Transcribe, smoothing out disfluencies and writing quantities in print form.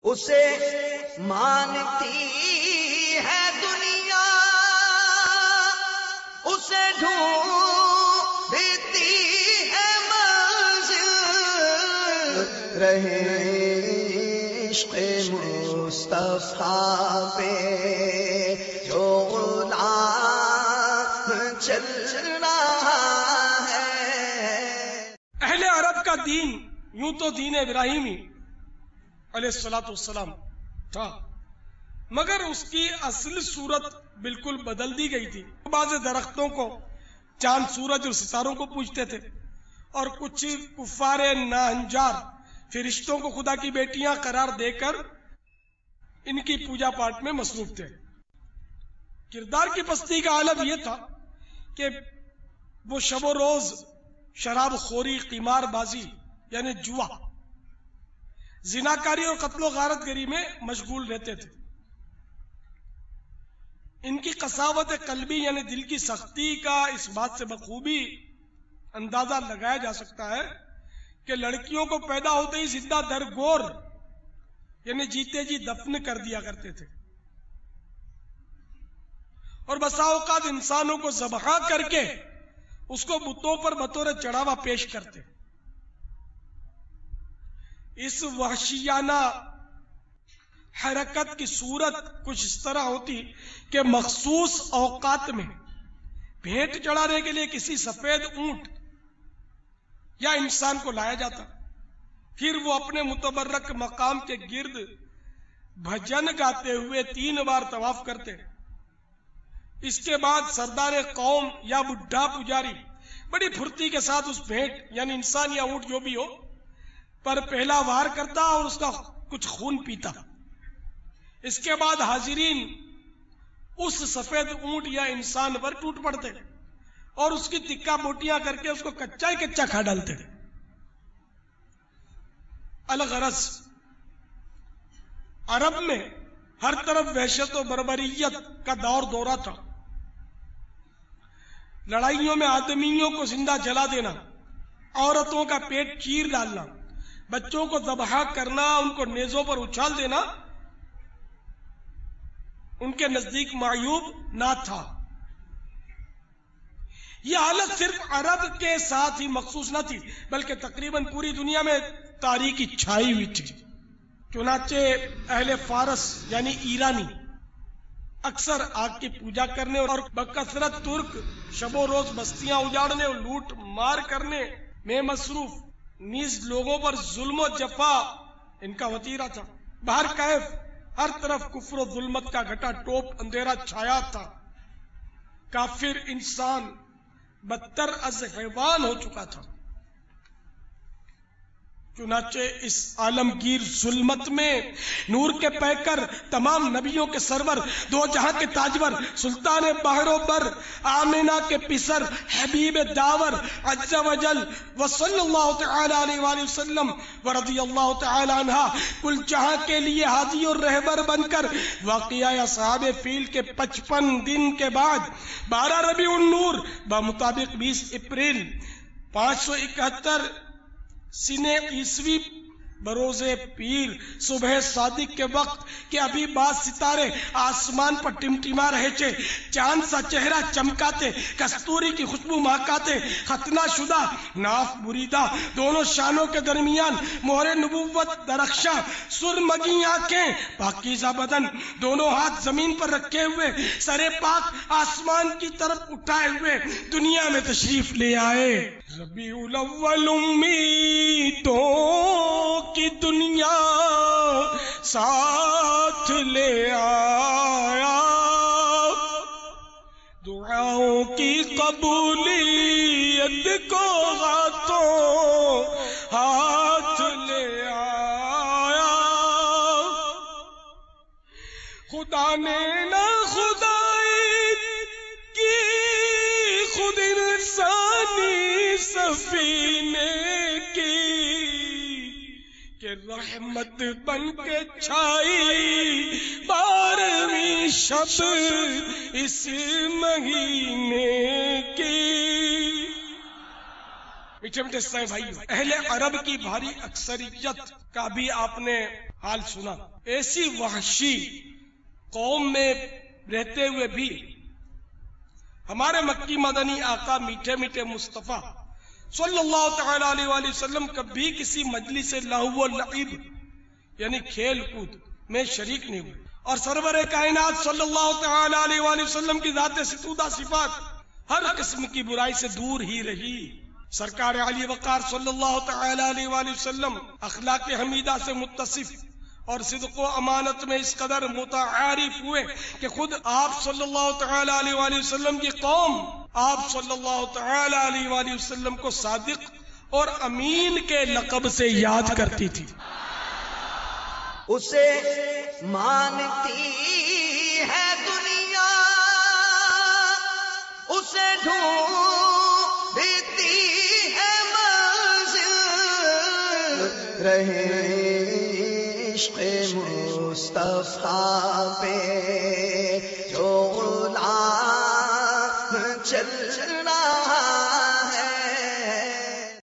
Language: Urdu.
اسے مانتی ہے دنیا، اسے ڈھونڈتی ہے منزل، رہے عشق مصطفیٰ پہ جو غلام چل رہا ہے۔ اہل عرب کا دین یوں تو دین ابراہیمی علیہ الصلوۃ والسلام تھا، مگر اس کی اصل صورت بالکل بدل دی گئی تھی۔ بعض درختوں کو چاند سورج اور ستاروں کو پوجتے تھے، اور کچھ کفار ناہنجار فرشتوں کو خدا کی بیٹیاں قرار دے کر ان کی پوجا پاٹ میں مصروف تھے۔ کردار کی پستی کا عالم یہ تھا کہ وہ شب و روز شراب خوری، قمار بازی یعنی جوا، زناکاری اور قتل و غارت گری میں مشغول رہتے تھے۔ ان کی قساوت قلبی یعنی دل کی سختی کا اس بات سے بخوبی اندازہ لگایا جا سکتا ہے کہ لڑکیوں کو پیدا ہوتے ہی زندہ درگور یعنی جیتے جی دفن کر دیا کرتے تھے، اور بسا اوقات انسانوں کو ذبح کر کے اس کو بتوں پر بطور چڑھاوا پیش کرتے۔ اس وحشیانہ حرکت کی صورت کچھ اس طرح ہوتی کہ مخصوص اوقات میں بھیٹ چڑھانے کے لیے کسی سفید اونٹ یا انسان کو لایا جاتا، پھر وہ اپنے متبرک مقام کے گرد بھجن گاتے ہوئے 3 بار طواف کرتے۔ اس کے بعد سردار قوم یا بڈھا پجاری بڑی پھرتی کے ساتھ اس بھیٹ یعنی انسان یا اونٹ جو بھی ہو پر پہلا وار کرتا اور اس کا کچھ خون پیتا۔ اس کے بعد حاضرین اس سفید اونٹ یا انسان پر ٹوٹ پڑتے اور اس کی تکا بوٹیاں کر کے اس کو کچا ہی کچا کھا ڈالتے۔ الغرض عرب میں ہر طرف وحشت و بربریت کا دور دورہ تھا۔ لڑائیوں میں آدمیوں کو زندہ جلا دینا، عورتوں کا پیٹ چیر ڈالنا، بچوں کو ذبح کرنا، ان کو نیزوں پر اچھال دینا ان کے نزدیک معیوب نہ تھا۔ یہ حالت صرف عرب کے ساتھ ہی مخصوص نہ تھی بلکہ تقریباً پوری دنیا میں تاریکی چھائی ہوئی تھی۔ چنانچہ اہل فارس یعنی ایرانی اکثر آگ کی پوجا کرنے اور بکثرت ترک شب و روز بستیاں اجاڑنے اور لوٹ مار کرنے میں مصروف، نیز لوگوں پر ظلم و جفا ان کا وتیرہ تھا۔ بہر کیف ہر طرف کفر و ظلمت کا گھٹا ٹوپ اندھیرا چھایا تھا۔ کافر انسان بدتر از حیوان ہو چکا تھا۔ چنانچہ اس عالمگیر ظلمت میں نور کے پیکر، تمام نبیوں کے سرور، دو جہاں کے تاجور، سلطان بحر و بر، آمینہ کے پسر، حبیب داور عز و جل وصلی اللہ تعالی علیہ وآلہ وسلم ورضی اللہ تعالی عنہ، کل جہاں کے لیے ہادی اور رہبر بن کر واقعہ اصحاب فیل کے 55 دن کے بعد 12 ربیع النور بمطابق 20 اپریل 571 سنہ عیسوی بروز پیر صبح صادق کے وقت کہ ابھی بعض ستارے آسمان پر ٹمٹما رہے تھے، چاند سا چہرہ چمکاتے، کستوری کی خوشبو مہکاتے، ختنہ شدہ ناف بریدہ دونوں شانوں کے درمیان مہر نبوت درخشاں، سرمگی آنکھیں، پاکیزہ بدن، دونوں ہاتھ زمین پر رکھے ہوئے، سر پاک آسمان کی طرف اٹھائے ہوئے دنیا میں تشریف لے آئے۔ ربیع الاول امیدوں کی دنیا ساتھ لے آیا، دعاؤں کی قبولیت کو ہاتھوں ہاتھ لے آیا۔ خدا نے نہ خدائی کی خود انسانی سفینے کی کہ رحمت بن کے چھائی 12ویں شب اس مہینے کی۔ میٹھے میٹھے اسلامی بھائی، اہل عرب کی بھاری اکثریت کا بھی آپ نے حال سنا۔ ایسی وحشی قوم میں رہتے ہوئے بھی ہمارے مکی مدنی آقا میٹھے میٹھے مصطفیٰ صلی اللہ تعالی علیہ وآلہ وسلم کبھی کسی مجلس لہو و لعب یعنی کھیل کود میں شریک نہیں ہوئے، اور سرور کائنات صلی اللہ تعالی علیہ وآلہ وسلم کی ذات ستودہ صفات ہر قسم کی برائی سے دور ہی رہی۔ سرکار علی وقار صلی اللہ تعالی علیہ وآلہ وسلم اخلاق حمیدہ سے متصف اور صدق و امانت میں اس قدر متعارف ہوئے کہ خود آپ صلی اللہ تعالی علیہ وآلہ وسلم کی قوم آپ صلی اللہ تعالی علیہ وآلہ وسلم کو صادق اور امین کے لقب سے یاد کرتی تھی۔ اسے مانتی ہے دنیا، اسے ڈھونڈتی ہے منزل، رہے عشق مصطفیٰ پہ جو غلام چل رہا